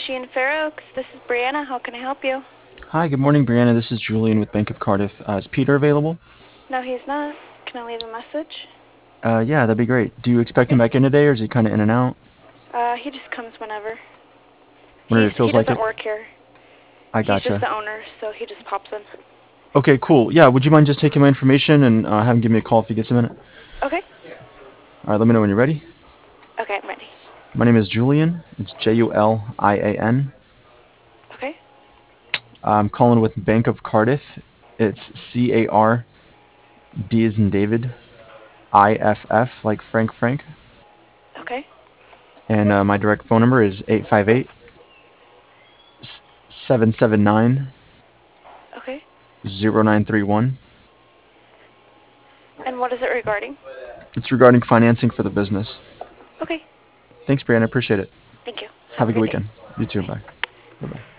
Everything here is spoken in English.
Sheehan Fair Oaks. This is Brianna. How can I help you? Hi, good morning, Brianna. This is Julian with Bank of Cardiff. Is Peter available? No, he's not. Can I leave a message? Yeah, that'd be great. Do you expect him Okay. back in today, or is he kind of in and out? He just comes whenever. Whenever it He feels like doesn't it? work here. I He's just gotcha. the owner, so he just pops in. Okay, cool. Yeah, would you mind just taking my information and have him give me a call if he gets a minute? Okay. All right, let me know when you're ready. Okay, I'm ready. My name is Julian. It's Julian. Okay. I'm calling with Bank of Cardiff. It's CARD as in David, IFF like Frank. Okay. And my direct phone number is 858 779 Okay. 0931. And what is it regarding? It's regarding financing for the business. Okay. Thanks, Brianna. I appreciate it. Thank you. Have Have a a good good day. weekend. You too. Bye. Bye. Bye-bye.